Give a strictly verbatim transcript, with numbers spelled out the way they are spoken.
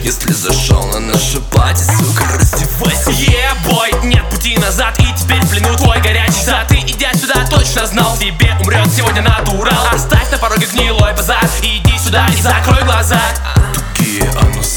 Если зашел на наше пати, сука, раздевайся. Е-бой, нет пути назад, и теперь в плену твой горячий зад. Ты, идя сюда, точно знал, тебе умрет сегодня натурал. Оставь на пороге гнилой базар, иди сюда и закрой глаза. Тугие, оно